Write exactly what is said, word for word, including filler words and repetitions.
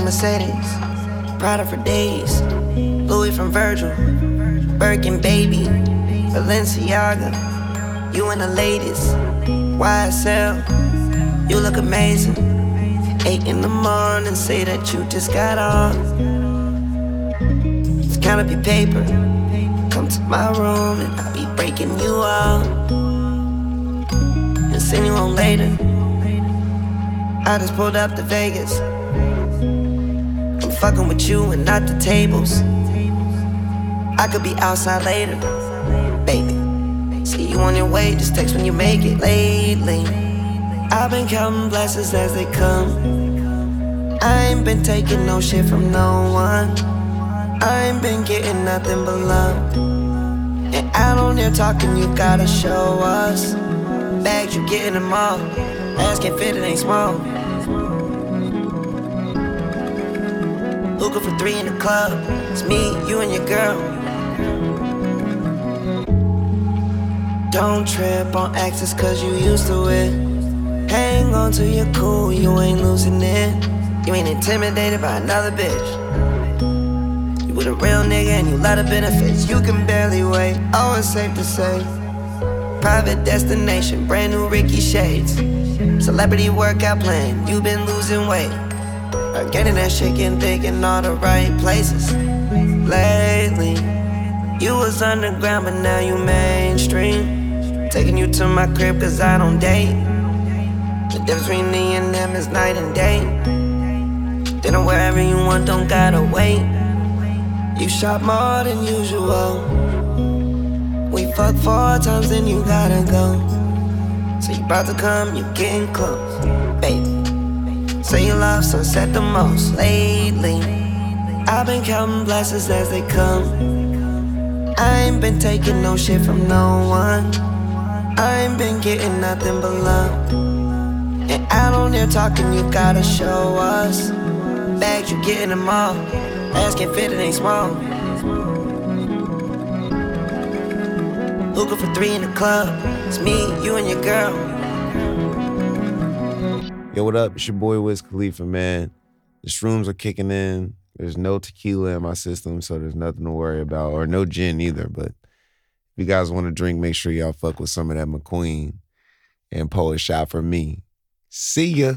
Mercedes, Prada for days, Louis from Virgil, Birkin baby, Balenciaga, you and the ladies, Y S L, you look amazing. Eight in the morning, say that you just got off. Let's count up your paper, come to my room and I'll be breaking you off and send you home later. I just pulled up to Vegas, I'm fucking with you and not the tables. I could be outside later, baby. See you on your way, just text when you make it. Lately, I've been counting blessings as they come. I ain't been taking no shit from no one. I ain't been getting nothing but love. And out on there talking, you gotta show us. Bags, you getting them all. Ass can't fit, it ain't small. Hookah for three in the club. It's me, you and your girl. Don't trip on exes cause you used to it. Hang on to your cool, you ain't losing it. You ain't intimidated by another bitch. You with a real nigga and you love the benefits. You can barely wait, always safe to say. Private destination, brand new Ricky shades. Celebrity workout plan, you been losing weight. Or getting that shit, getting thick in all the right places. Lately, you was underground but now you mainstream. Taking you to my crib cause I don't date. The difference between me and them is night and day. Dinner wherever you want, don't gotta wait. You shop more than usual. We fuck four times, then you gotta go. So you about to come, you getting close, baby. Say you love sunset the most lately. I've been counting blessings as they come. I ain't been taking no shit from no one. I ain't been getting nothing but love. And out on there talking, you gotta show us. Bags, you getting them all. Ass can't fit, it ain't small. Hookah for three in the club. It's me, you and your girl. Yo, what up? It's your boy Wiz Khalifa, man. The shrooms are kicking in. There's no tequila in my system, so there's nothing to worry about. Or no gin either, but if you guys want to drink, make sure y'all fuck with some of that McQueen and pour a shot for me. See ya.